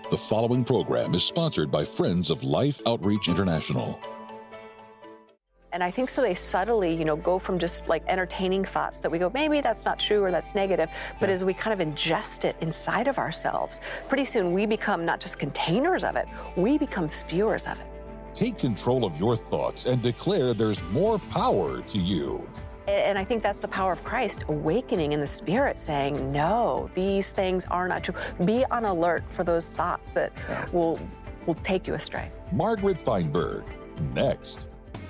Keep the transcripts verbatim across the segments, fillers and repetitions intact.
The following program is sponsored by Friends of Life Outreach International. And I think so they subtly, you know, go from just like entertaining thoughts that we go, maybe that's not true or that's negative, but yeah. as we kind of ingest it inside of ourselves, pretty soon we become not just containers of it, we become spewers of it. Take control of your thoughts and declare there's more power to you. And I think that's the power of Christ, awakening in the spirit, saying, no, these things are not true. Be on alert for those thoughts that yeah. will, will take you astray. Margaret Feinberg, next.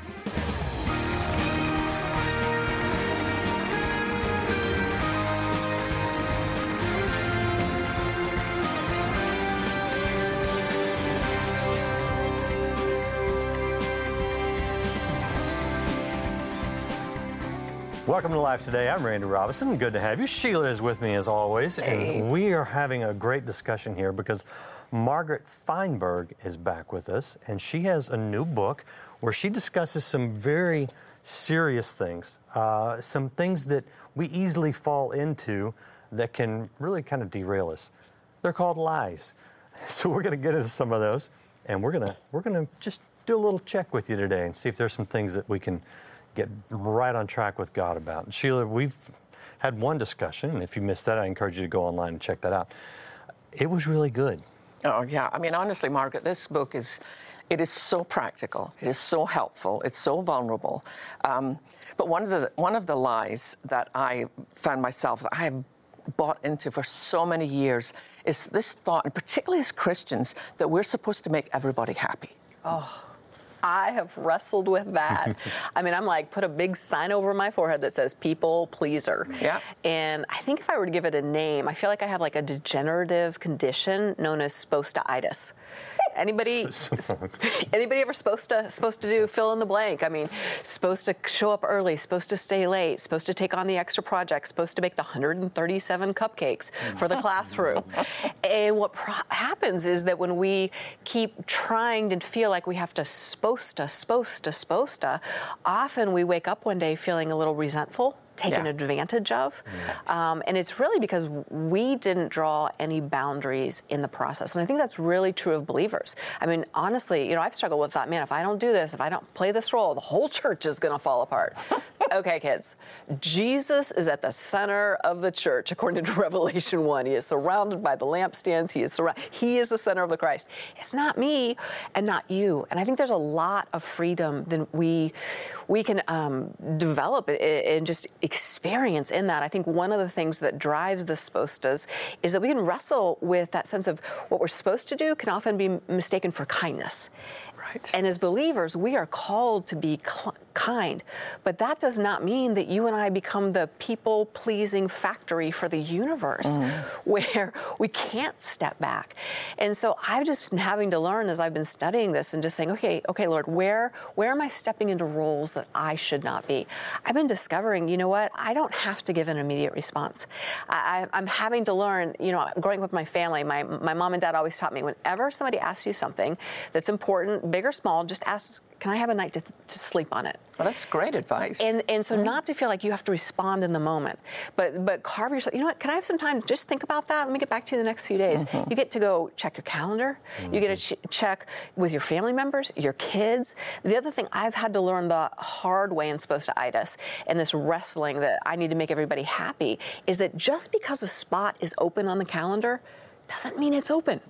Welcome to Life Today. I'm Randy Robinson. Good to have you. Sheila is with me as always. Hey. And we are having a great discussion here because Margaret Feinberg is back with us, and she has a new book where she discusses some very serious things, uh, some things that we easily fall into that can really kind of derail us. They're called lies. So we're going to get into some of those, and we're going to we're going to just do a little check with you today and see if there's some things that we can get right on track with God about. And Sheila, we've had one discussion, and if you missed that, I encourage you to go online and check that out. It was really good. Oh, yeah. I mean, honestly, Margaret, this book is, it is so practical. It is so helpful. It's so vulnerable. Um, but one of the one of the lies that I found myself, that I have bought into for so many years, is this thought, and particularly as Christians, that we're supposed to make everybody happy. Oh. I have wrestled with that. I mean, I'm like, put a big sign over my forehead that says people pleaser. Yeah. And I think if I were to give it a name, I feel like I have like a degenerative condition known as spostaitis. Anybody, anybody ever supposed to supposed to do fill in the blank? I mean, supposed to show up early, supposed to stay late, supposed to take on the extra project, supposed to make the one hundred thirty-seven cupcakes for the classroom. And what pro- happens is that when we keep trying to feel like we have to supposed to, supposed to, supposed to, often we wake up one day feeling a little resentful, taken yeah. advantage of. Yes. Um, and it's really because we didn't draw any boundaries in the process. And I think that's really true of believers. I mean, honestly, you know, I've struggled with that. Man, if I don't do this, if I don't play this role, the whole church is going to fall apart. Okay, kids, Jesus is at the center of the church, according to Revelation one. He is surrounded by the lampstands. He is surrounded. He is the center of the Christ. It's not me and not you. And I think there's a lot of freedom that we we can um, develop and just experience in that. I think one of the things that drives the spostas is that we can wrestle with that sense of what we're supposed to do can often be mistaken for kindness. Right. And as believers, we are called to be cl- kind, but that does not mean that you and I become the people-pleasing factory for the universe mm. where we can't step back. And so I've just been having to learn as I've been studying this and just saying, okay, okay, Lord, where where am I stepping into roles that I should not be? I've been discovering, you know what, I don't have to give an immediate response. I, I'm having to learn, you know, growing up with my family, my, my mom and dad always taught me, whenever somebody asks you something that's important, big or small, just ask, can I have a night to, to sleep on it? Well, that's great advice. And and so mm-hmm. not to feel like you have to respond in the moment, but but carve yourself, you know what, can I have some time to just think about that? Let me get back to you the next few days. Mm-hmm. You get to go check your calendar. Mm-hmm. You get to ch- check with your family members, your kids. The other thing I've had to learn the hard way in spostaitis and this wrestling that I need to make everybody happy is that just because a spot is open on the calendar doesn't mean it's open.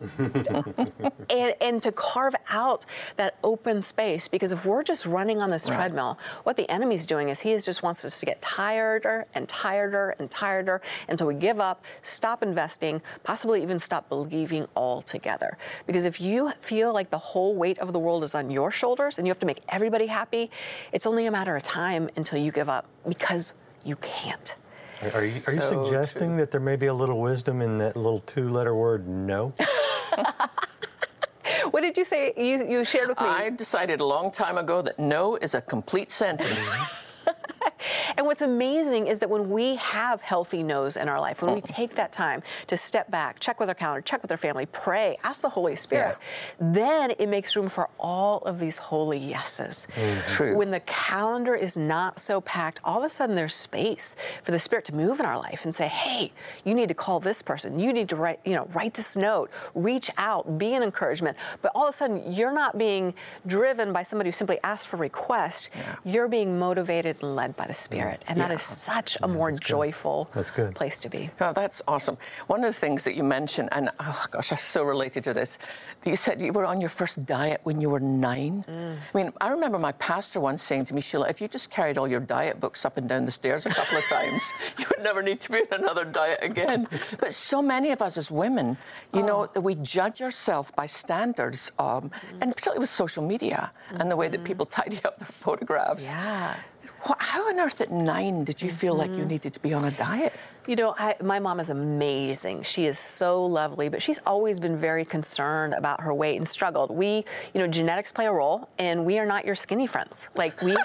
and, and to carve out that open space, because if we're just running on this right. treadmill, what the enemy's doing is he is just wants us to get tireder and tireder and tireder until we give up, stop investing, possibly even stop believing altogether. Because if you feel like the whole weight of the world is on your shoulders and you have to make everybody happy, it's only a matter of time until you give up, because you can't. Are you, are you so suggesting true. that there may be a little wisdom in that little two-letter word, no? What did you say you, you shared with me? I decided a long time ago that no is a complete sentence. And what's amazing is that when we have healthy no's in our life, when we take that time to step back, check with our calendar, check with our family, pray, ask the Holy Spirit, yeah. then it makes room for all of these holy yeses. Mm, true. When the calendar is not so packed, all of a sudden there's space for the Spirit to move in our life and say, hey, you need to call this person. You need to write, you know, write this note, reach out, be an encouragement. But all of a sudden, you're not being driven by somebody who simply asked for a request. Yeah. You're being motivated and led by the Spirit. And yeah. that is such a yeah, more that's joyful that's good. place to be. Oh, that's awesome. One of the things that you mentioned, and oh gosh, I so related to this, you said you were on your first diet when you were nine. Mm. I mean, I remember my pastor once saying to me, Sheila, if you just carried all your diet books up and down the stairs a couple of times, you would never need to be on another diet again. But so many of us as women, you oh. know, we judge ourselves by standards, um, mm. and particularly with social media mm-hmm. and the way that people tidy up their photographs. Yeah. How on earth at nine did you mm-hmm. feel like you needed to be on a diet? You know, I, my mom is amazing. She is so lovely, but she's always been very concerned about her weight and struggled. We, you know, genetics play a role, and we are not your skinny friends. Like, we...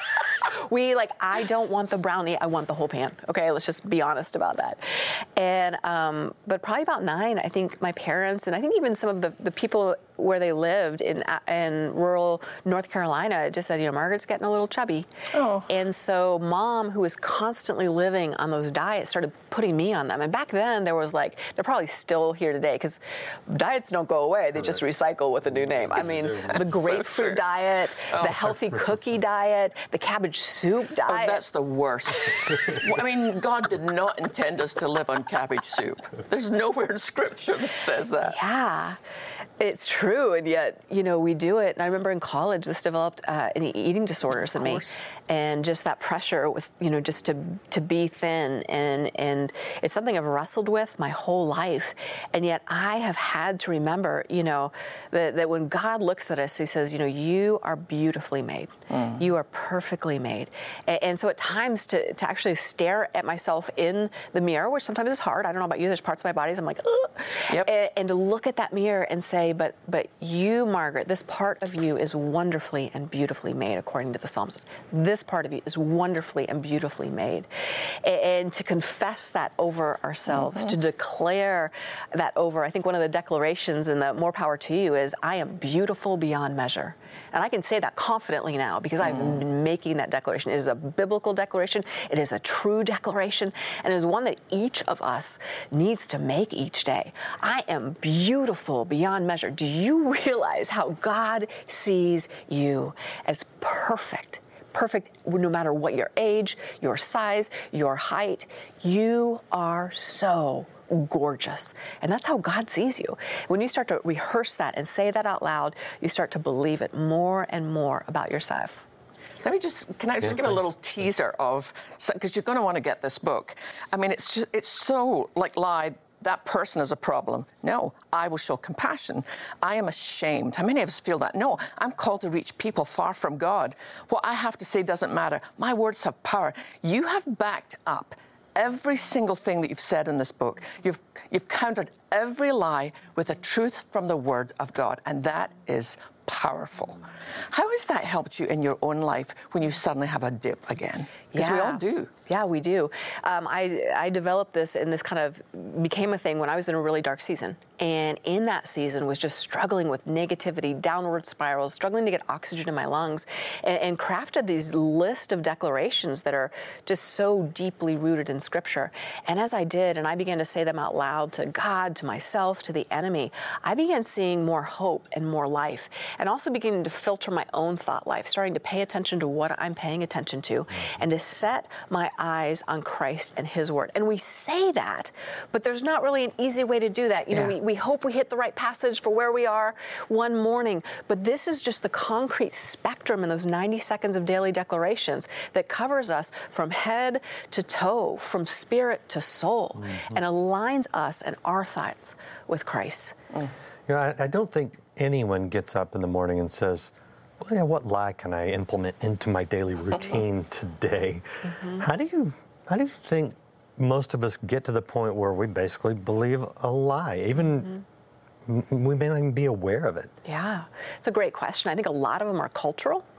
We, like, I don't want the brownie, I want the whole pan. Okay, let's just be honest about that. And, um, but probably about nine, I think my parents, and I think even some of the, the people where they lived in in rural North Carolina just said, you know, Margaret's getting a little chubby. Oh. And so Mom, who was constantly living on those diets, started putting me on them. And back then there was like, they're probably still here today because diets don't go away. They just recycle with a new name. I mean, the grapefruit so diet, oh. the healthy cookie diet, the cabbage soup diet. Oh, that's the worst. I mean, God did not intend us to live on cabbage soup. There's nowhere in Scripture that says that. Yeah. It's true, and yet, you know, we do it. And I remember in college, this developed uh, any eating disorders in me, and just that pressure with, you know, just to to be thin, and and it's something I've wrestled with my whole life, and yet I have had to remember, you know, that, that when God looks at us, He says, you know, you are beautifully made, mm. you are perfectly made, and, and so at times to to actually stare at myself in the mirror, which sometimes is hard. I don't know about you. There's parts of my body I'm like, ugh, yep. and, and to look at that mirror and say, But but you, Margaret, this part of you is wonderfully and beautifully made, according to the Psalms. This part of you is wonderfully and beautifully made. And, and to confess that over ourselves, mm-hmm. to declare that over, I think one of the declarations in the More Power to You is, I am beautiful beyond measure. And I can say that confidently now because mm. I've been making that declaration. It is a biblical declaration. It is a true declaration. And it is one that each of us needs to make each day. I am beautiful beyond measure. Do you realize how God sees you as perfect? Perfect no matter what your age, your size, your height. You are so gorgeous. And that's how God sees you. When you start to rehearse that and say that out loud, you start to believe it more and more about yourself. Let me just, can I just yeah, give thanks. a little teaser of, because you're going to want to get this book. I mean, it's just, it's so like lie, that person is a problem. No, I will show compassion. I am ashamed. How many of us feel that? No, I'm called to reach people far from God. What I have to say doesn't matter. My words have power. You have backed up every single thing that you've said in this book. You've you've countered every lie with the truth from the Word of God, and that is powerful. How has that helped you in your own life when you suddenly have a dip again? Because yeah. we all do. Yeah, we do. Um, I, I developed this, and this kind of became a thing when I was in a really dark season. And in that season was just struggling with negativity, downward spirals, struggling to get oxygen in my lungs, and, and crafted these list of declarations that are just so deeply rooted in Scripture. And as I did, and I began to say them out loud to God, to myself, to the enemy, I began seeing more hope and more life, and also beginning to filter my own thought life, starting to pay attention to what I'm paying attention to, and to set my eyes on Christ and His Word. And we say that, but there's not really an easy way to do that. You know, yeah. we, we hope we hit the right passage for where we are one morning, but this is just the concrete spectrum in those ninety seconds of daily declarations that covers us from head to toe, from spirit to soul, mm-hmm. and aligns us and our thoughts with Christ. Mm. You know, I, I don't think anyone gets up in the morning and says, well, yeah, what lie can I implement into my daily routine today? Mm-hmm. How do you how do you think most of us get to the point where we basically believe a lie? Even mm-hmm. m- we may not even be aware of it. Yeah, it's a great question. I think a lot of them are cultural.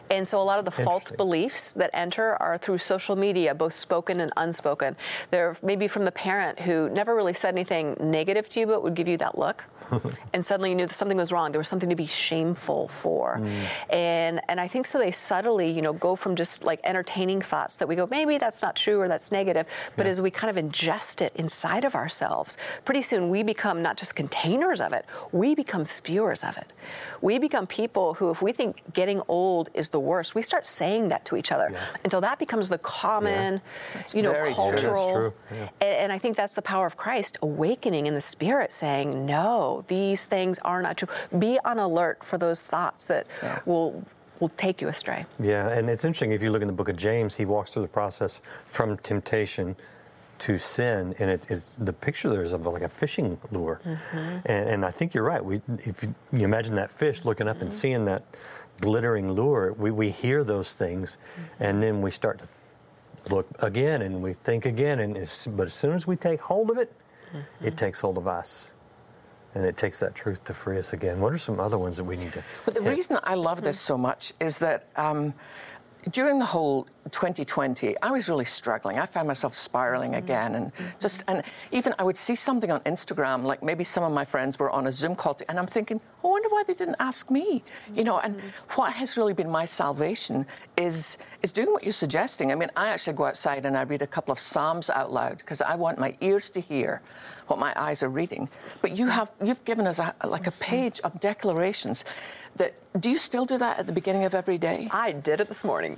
And so a lot of the false beliefs that enter are through social media, both spoken and unspoken. They're maybe from the parent who never really said anything negative to you, but would give you that look. And suddenly you knew that something was wrong. There was something to be shameful for. Mm. And and I think so they subtly, you know, go from just like entertaining thoughts that we go, maybe that's not true or that's negative. But yeah. as we kind of ingest it inside of ourselves, pretty soon we become not just containers of it, we become spewers of it. We become people who, if we think getting old is the worst, we start saying that to each other yeah. until that becomes the common, yeah. you know, cultural. True. That's true. Yeah. And, and I think that's the power of Christ awakening in the spirit, saying, no, these things are not true. Be on alert for those thoughts that yeah. will will take you astray. Yeah, and it's interesting, if you look in the book of James, he walks through the process from temptation to sin, and it, it's the picture there is of like a fishing lure. Mm-hmm. And, and I think you're right. We, if you, you imagine that fish looking up mm-hmm. and seeing that glittering lure, we, we hear those things, mm-hmm. and then we start to look again, and we think again, and it's, but as soon as we take hold of it, mm-hmm. it takes hold of us. And it takes that truth to free us again. What are some other ones that we need to But the hit? reason I love this so much is that um, during the whole twenty twenty, I was really struggling. I found myself spiraling again, and mm-hmm. just, and even I would see something on Instagram, like maybe some of my friends were on a Zoom call, and I'm thinking, I wonder why they didn't ask me, you know. And mm-hmm. what has really been my salvation is is doing what you're suggesting. I mean, I actually go outside and I read a couple of Psalms out loud because I want my ears to hear what my eyes are reading. But you have you've given us a, like a page of declarations. That, do you still do that at the beginning of every day? I did it this morning.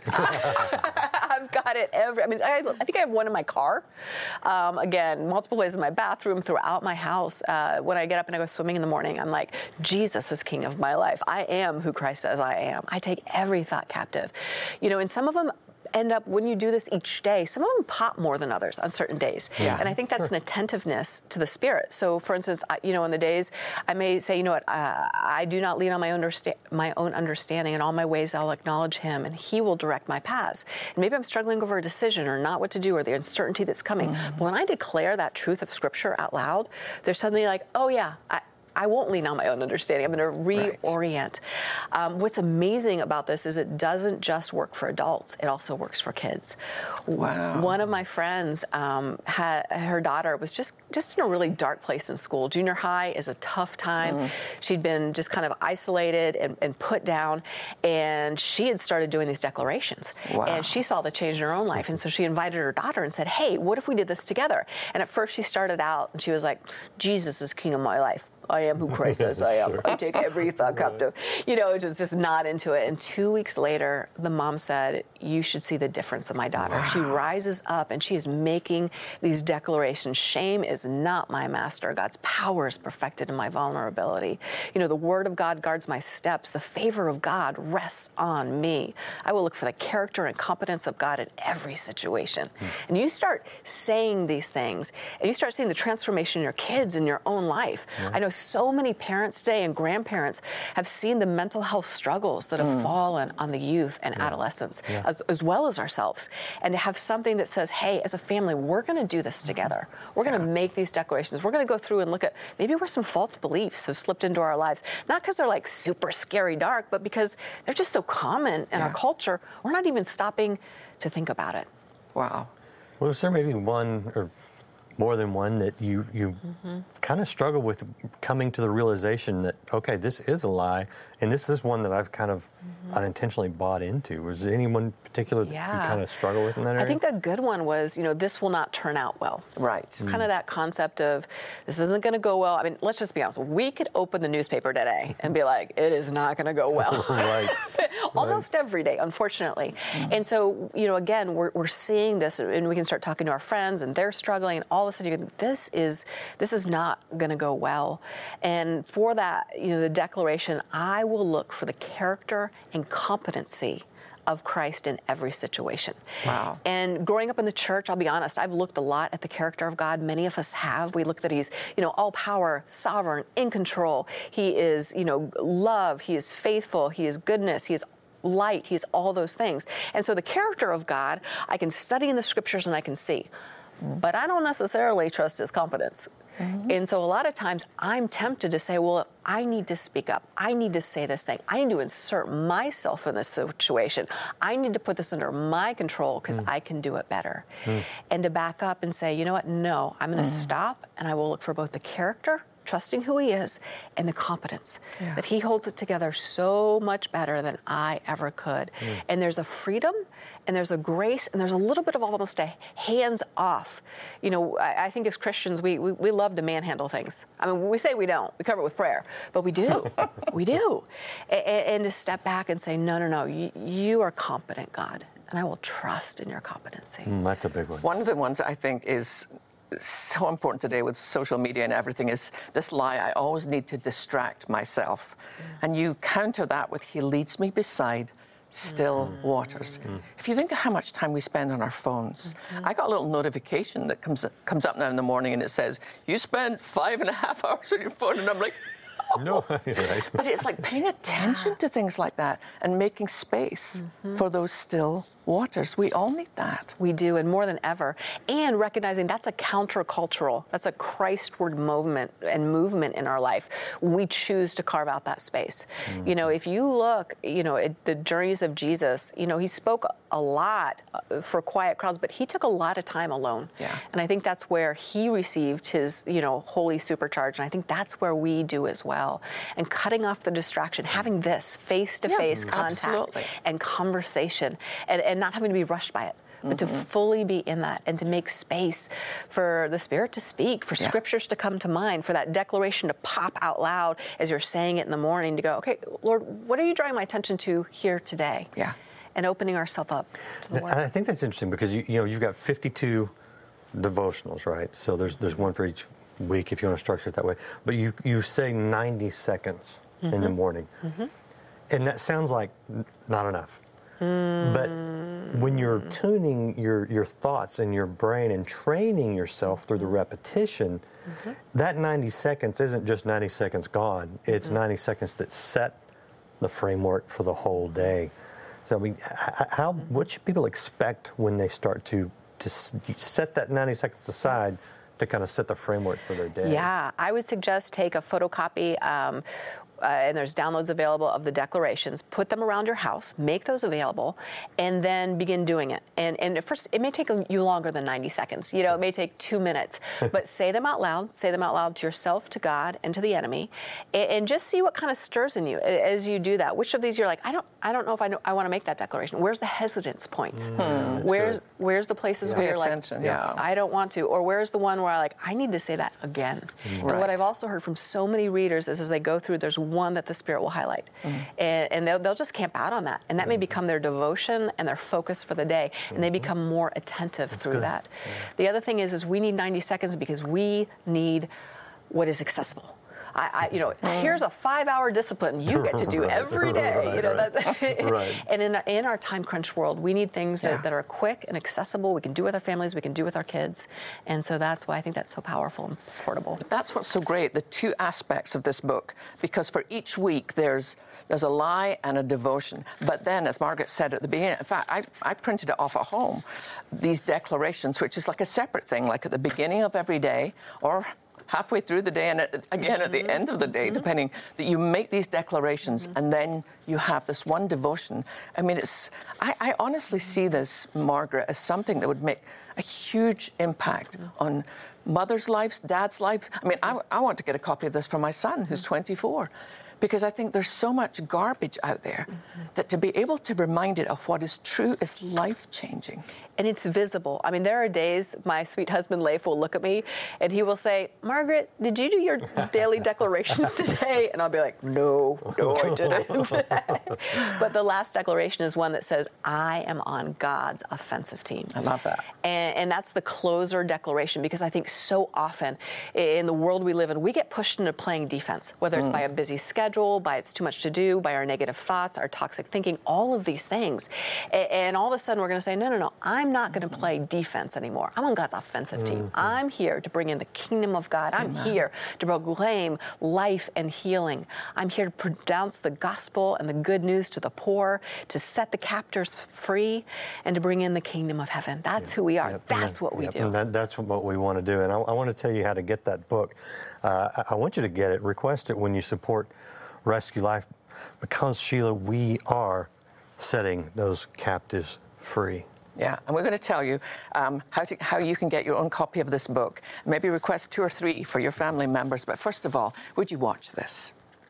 I've got it every, I mean, I, I think I have one in my car. Um, again, multiple places in my bathroom, throughout my house. Uh, when I get up and I go swimming in the morning, I'm like, Jesus is king of my life. I am who Christ says I am. I take every thought captive. You know, and some of them end up, when you do this each day, some of them pop more than others on certain days. Yeah. And I think that's sure. an attentiveness to the Spirit. So, for instance, I, you know, in the days, I may say, you know what, uh, I do not lean on my own, understa- my own understanding. In all my ways, I'll acknowledge Him, and He will direct my paths. And maybe I'm struggling over a decision or not what to do or the uncertainty that's coming. Mm-hmm. But when I declare that truth of Scripture out loud, there's suddenly like, oh, yeah, I, I won't lean on my own understanding. I'm going to reorient. Right. Um, what's amazing about this is it doesn't just work for adults. It also works for kids. Wow. One of my friends, um, had, her daughter was just, just in a really dark place in school. Junior high is a tough time. Mm. She'd been just kind of isolated and, and put down, and she had started doing these declarations. Wow. And she saw the change in her own life, and so she invited her daughter and said, hey, what if we did this together? And at first she started out, and she was like, Jesus is king of my life. I am who Christ says I am. Sure. I take every thought captive. You know, just just not into it. And two weeks later, the mom said, you should see the difference of my daughter. Wow. She rises up and she is making these declarations. Shame is not my master. God's power is perfected in my vulnerability. You know, the word of God guards my steps. The favor of God rests on me. I will look for the character and competence of God in every situation. Hmm. And you start saying these things, and you start seeing the transformation in your kids in your own life. Yeah. I know so many parents today and grandparents have seen the mental health struggles that have mm. fallen on the youth and yeah. adolescents, yeah. As, as well as ourselves. And to have something that says, hey, as a family, we're going to do this together. We're yeah. going to make these declarations. We're going to go through and look at maybe where some false beliefs have slipped into our lives. Not because they're like super scary dark, but because they're just so common in yeah. our culture. We're not even stopping to think about it. Wow. Well, is there maybe one or more than one that you, you mm-hmm. kind of struggle with coming to the realization that, okay, this is a lie, and this is one that I've kind of mm-hmm. unintentionally bought into? Was there anyone particular that yeah. you kind of struggle with in that area? I think a good one was, you know, this will not turn out well. Right. Mm. Kind of that concept of this isn't going to go well. I mean, let's just be honest. We could open the newspaper today and be like, it is not going to go well. Right. Almost right. every day, unfortunately. Mm. And so, you know, again, we're, we're seeing this, and we can start talking to our friends, and they're struggling, and all of a sudden you think, this is, this is not going to go well. And for that, you know, the declaration, I will look for the character and competency of Christ in every situation. Wow. And growing up in the church, I'll be honest, I've looked a lot at the character of God. Many of us have. We look that He's, you know, all power, sovereign, in control. He is, you know, love. He is faithful. He is goodness. He is light. He is all those things. And so the character of God, I can study in the scriptures and I can see. But I don't necessarily trust His competence. Mm-hmm. And so a lot of times I'm tempted to say, well, I need to speak up. I need to say this thing. I need to insert myself in this situation. I need to put this under my control because mm. I can do it better. Mm. And to back up and say, you know what, no, I'm going to mm. stop and I will look for both the character, trusting who he is, and the competence. Yeah. That he holds it together so much better than I ever could. Mm. And there's a freedom, and there's a grace, and there's a little bit of almost a hands off. You know, I, I think as Christians, we, we we love to manhandle things. I mean, we say we don't. We cover it with prayer, but we do. we do. And, and to step back and say, no, no, no, you, you are competent, God, and I will trust in your competency. Mm, that's a big one. One of the ones I think is so important today with social media and everything is this lie, I always need to distract myself. Yeah. And you counter that with, he leads me beside still mm. waters. Mm. If you think of how much time we spend on our phones, mm-hmm. I got a little notification that comes comes up now in the morning and it says, you spent five and a half hours on your phone, and I'm like, oh. No, right. But it's like paying attention yeah. to things like that and making space mm-hmm. for those still waters. We all need that. We do, and more than ever. And recognizing that's a countercultural, that's a Christward movement and movement in our life. We choose to carve out that space. Mm-hmm. You know, if you look, you know, at the journeys of Jesus, you know, he spoke a lot for quiet crowds, but he took a lot of time alone. Yeah. And I think that's where he received his, you know, holy supercharge. And I think that's where we do as well. And cutting off the distraction, having this face-to-face yeah, contact absolutely. and conversation, and, and not having to be rushed by it, but mm-hmm. to fully be in that and to make space for the Spirit to speak, for yeah. scriptures to come to mind, for that declaration to pop out loud as you're saying it in the morning, to go, okay, Lord, what are you drawing my attention to here today? Yeah. And opening ourselves up to the Word. I think that's interesting because, you, you know, you've got fifty-two devotionals, right? So there's there's one for each week if you want to structure it that way. But you, you say ninety seconds mm-hmm. in the morning. Mm-hmm. And that sounds like not enough. Mm. But when you're tuning your, your thoughts and your brain and training yourself through the repetition, mm-hmm. that ninety seconds isn't just ninety seconds gone. It's mm-hmm. ninety seconds that set the framework for the whole day. So, I mean, how what should people expect when they start to, to set that ninety seconds aside to kind of set the framework for their day? Yeah, I would suggest take a photocopy. Um, Uh, and there's downloads available of the declarations. Put them around your house, make those available, and then begin doing it. And, and at first, it may take you longer than ninety seconds. You know, it may take two minutes. But say them out loud. Say them out loud to yourself, to God, and to the enemy, and, and just see what kind of stirs in you as you do that. Which of these you're like, I don't, I don't know if I know, I want to make that declaration. Where's the hesitance points? Mm, where's good. Where's the places yeah. where Pay you're attention, like, yeah. I don't want to, or where's the one where I like, I need to say that again. Mm. And right. what I've also heard from so many readers is as they go through, there's one that the Spirit will highlight. Mm-hmm. And, and they'll, they'll just camp out on that. And that may become their devotion and their focus for the day. And they become more attentive That's through good. that. Yeah. The other thing is, is we need ninety seconds because we need what is accessible. I, I, you know, mm. here's a five-hour discipline you get to do right, every day. Right, you know, right. that's right. And in in our time crunch world, we need things that, yeah. that are quick and accessible. We can do with our families. We can do with our kids. And so that's why I think that's so powerful and portable. That's what's so great, the two aspects of this book, because for each week there's there's a lie and a devotion. But then, as Margaret said at the beginning, in fact, I, I printed it off at home, these declarations, which is like a separate thing, like at the beginning of every day, or halfway through the day, and again mm-hmm. at the end of the day, mm-hmm. depending, that you make these declarations, mm-hmm. and then you have this one devotion. I mean, it's, I, I honestly see this, Margaret, as something that would make a huge impact mm-hmm. on mothers' lives, dads' life. I mean, I, I want to get a copy of this for my son, who's twenty-four, because I think there's so much garbage out there mm-hmm. that to be able to remind it of what is true is life-changing. And it's visible. I mean, there are days my sweet husband, Leif, will look at me and he will say, Margaret, did you do your daily declarations today? And I'll be like, no, no, I didn't. But the last declaration is one that says, I am on God's offensive team. I love that. And, and that's the closer declaration, because I think so often in the world we live in, we get pushed into playing defense, whether it's mm. by a busy schedule, schedule, by it's too much to do, by our negative thoughts, our toxic thinking, all of these things. And, and all of a sudden we're going to say, no, no, no, I'm not going to play defense anymore. I'm on God's offensive team. Mm-hmm. I'm here to bring in the kingdom of God. I'm Amen. Here to proclaim life and healing. I'm here to pronounce the gospel and the good news to the poor, to set the captors free, and to bring in the kingdom of heaven. That's yep. who we are. Yep. That's what we yep. do. That, that's what we want to do. And I, I want to tell you how to get that book. Uh, I, I want you to get it. Request it when you support Rescue Life, because, Sheila, we are setting those captives free. Yeah, and we're going to tell you um, how, to, how you can get your own copy of this book. Maybe request two or three for your family members. But first of all, would you watch this?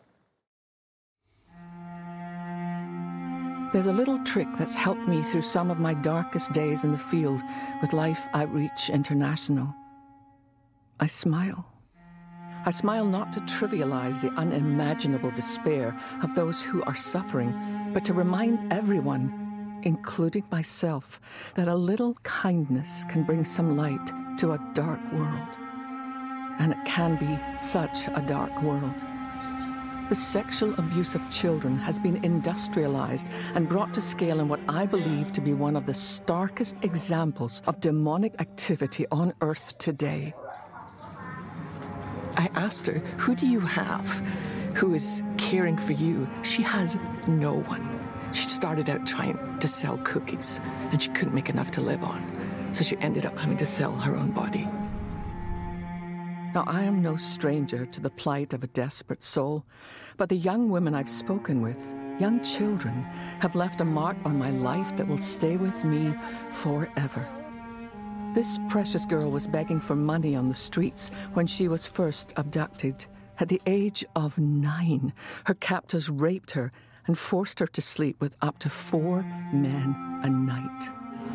There's a little trick that's helped me through some of my darkest days in the field with Life Outreach International. I smile. I smile not to trivialize the unimaginable despair of those who are suffering, but to remind everyone, including myself, that a little kindness can bring some light to a dark world. And it can be such a dark world. The sexual abuse of children has been industrialized and brought to scale in what I believe to be one of the starkest examples of demonic activity on earth today. I asked her, who do you have who is caring for you? She has no one. She started out trying to sell cookies, and she couldn't make enough to live on. So she ended up having to sell her own body. Now, I am no stranger to the plight of a desperate soul, but the young women I've spoken with, young children, have left a mark on my life that will stay with me forever. This precious girl was begging for money on the streets when she was first abducted. At the age of nine, her captors raped her and forced her to sleep with up to four men a night.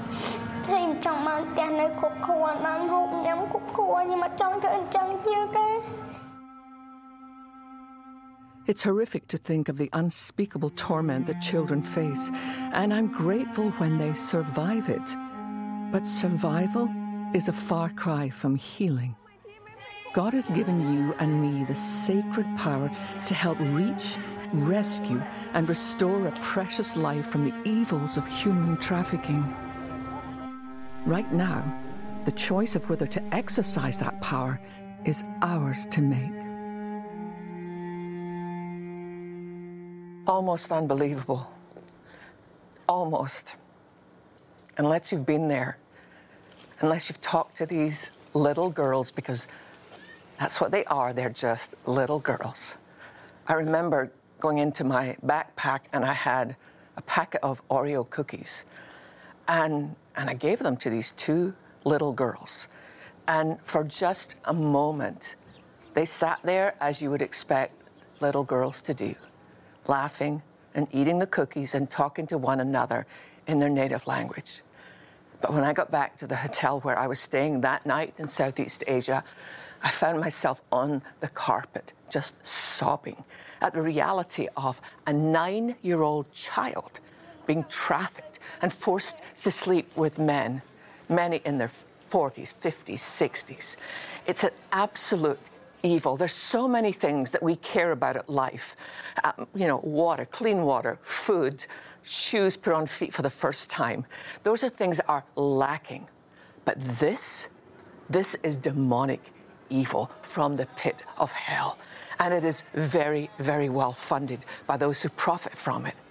It's horrific to think of the unspeakable torment that children face, and I'm grateful when they survive it. But survival is a far cry from healing. God has given you and me the sacred power to help reach, rescue, and restore a precious life from the evils of human trafficking. Right now, the choice of whether to exercise that power is ours to make. Almost unbelievable. Almost. Unless you've been there, unless you've talked to these little girls, because that's what they are, they're just little girls. I remember going into my backpack and I had a packet of Oreo cookies, and, and I gave them to these two little girls. And for just a moment, they sat there as you would expect little girls to do, laughing and eating the cookies and talking to one another in their native language. But when I got back to the hotel where I was staying that night in Southeast Asia, I found myself on the carpet, just sobbing at the reality of a nine-year-old child being trafficked and forced to sleep with men, many in their forties, fifties, sixties. It's an absolute evil. There's so many things that we care about at life. Um, you know, water, clean water, food, shoes put on feet for the first time. Those are things that are lacking. But this, this is demonic evil from the pit of hell. And it is very, very well funded by those who profit from it.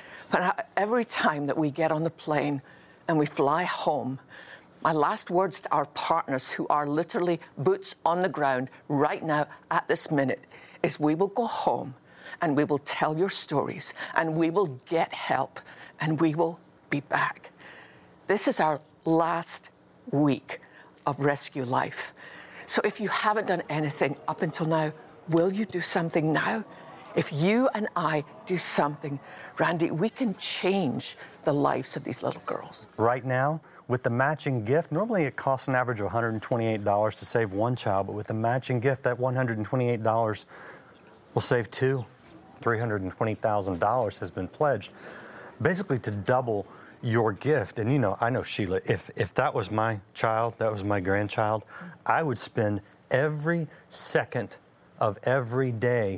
But every time that we get on the plane and we fly home, my last words to our partners who are literally boots on the ground right now at this minute is, we will go home and we will tell your stories and we will get help and we will be back. This is our last week of Rescue Life. So if you haven't done anything up until now, will you do something now? If you and I do something, Randy, we can change the lives of these little girls. Right now, with the matching gift, normally it costs an average of one hundred twenty-eight dollars to save one child, but with the matching gift, that one hundred twenty-eight dollars will save two. three hundred twenty thousand dollars has been pledged, basically to double your gift. And you know, I know, Sheila, if, if that was my child, that was my grandchild, I would spend every second of every day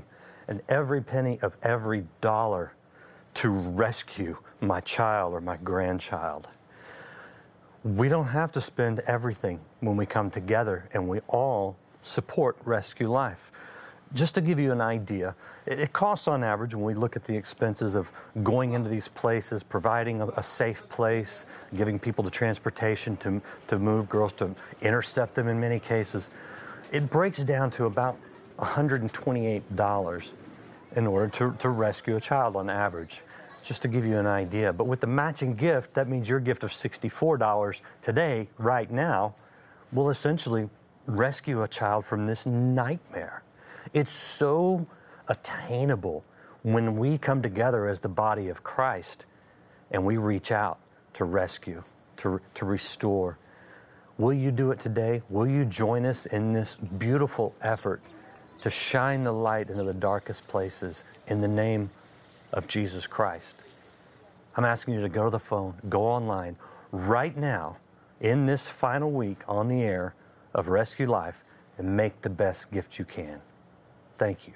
and every penny of every dollar to rescue my child or my grandchild. We don't have to spend everything when we come together and we all support Rescue Life. Just to give you an idea, it costs on average, when we look at the expenses of going into these places, providing a, a safe place, giving people the transportation to, to move girls, to intercept them in many cases, it breaks down to about one hundred twenty-eight dollars in order to, to rescue a child on average. Just to give you an idea. But with the matching gift, that means your gift of sixty-four dollars today, right now, will essentially rescue a child from this nightmare. It's so attainable when we come together as the body of Christ and we reach out to rescue, to, to restore. Will you do it today? Will you join us in this beautiful effort to shine the light into the darkest places in the name of Jesus Christ? I'm asking you to go to the phone, go online right now in this final week on the air of Rescue Life and make the best gift you can. Thank you.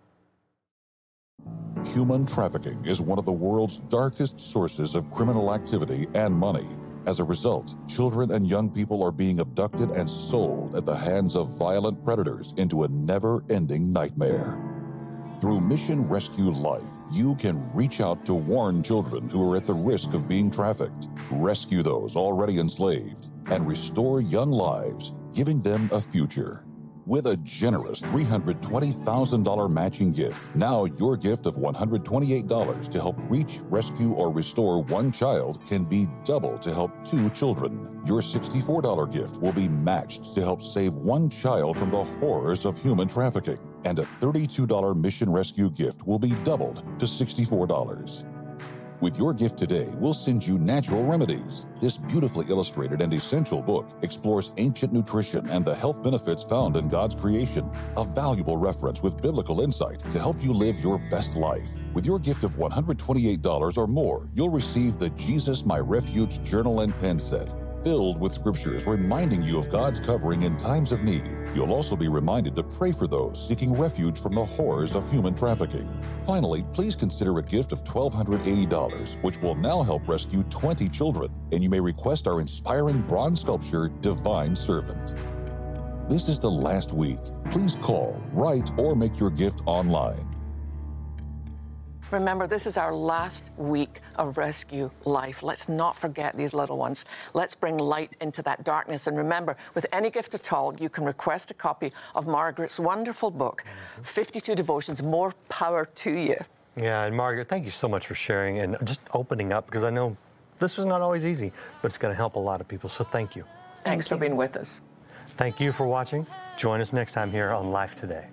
Human trafficking is one of the world's darkest sources of criminal activity and money. As a result, children and young people are being abducted and sold at the hands of violent predators into a never-ending nightmare. Through Mission Rescue Life, you can reach out to warn children who are at the risk of being trafficked, rescue those already enslaved, and restore young lives, giving them a future. With a generous three hundred twenty thousand dollars matching gift, now your gift of one hundred twenty-eight dollars to help reach, rescue, or restore one child can be double to help two children. Your sixty-four dollars gift will be matched to help save one child from the horrors of human trafficking. And a thirty-two dollars Mission Rescue gift will be doubled to sixty-four dollars. With your gift today, we'll send you Natural Remedies. This beautifully illustrated and essential book explores ancient nutrition and the health benefits found in God's creation. A valuable reference with biblical insight to help you live your best life. With your gift of one hundred twenty-eight dollars or more, you'll receive the Jesus My Refuge journal and pen set, filled with scriptures reminding you of God's covering in times of need. You'll also be reminded to pray for those seeking refuge from the horrors of human trafficking. Finally, please consider a gift of one thousand two hundred eighty dollars, which will now help rescue twenty children, and you may request our inspiring bronze sculpture, Divine Servant. This is the last week. Please call, write, or make your gift online. Remember, this is our last week of Rescue Life. Let's not forget these little ones. Let's bring light into that darkness. And remember, with any gift at all, you can request a copy of Margaret's wonderful book, fifty-two Devotions, More Power to You. Yeah, and Margaret, thank you so much for sharing and just opening up, because I know this was not always easy, but it's going to help a lot of people. So thank you. Thanks for being with us. Thank you for watching. Join us next time here on Life Today.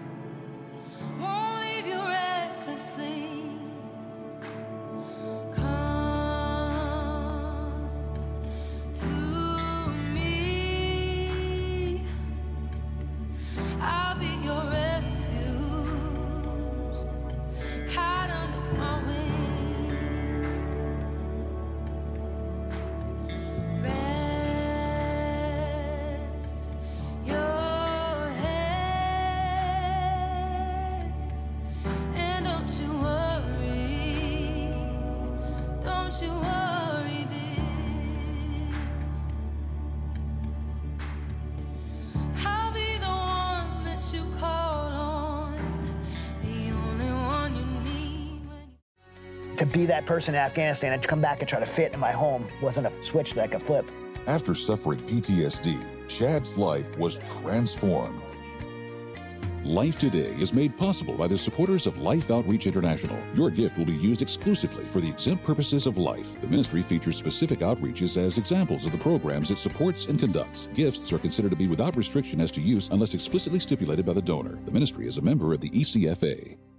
To be that person in Afghanistan and to come back and try to fit in my home wasn't a switch that I could flip. After suffering P T S D, Chad's life was transformed. Life Today is made possible by the supporters of Life Outreach International. Your gift will be used exclusively for the exempt purposes of life. The ministry features specific outreaches as examples of the programs it supports and conducts. Gifts are considered to be without restriction as to use unless explicitly stipulated by the donor. The ministry is a member of the E C F A.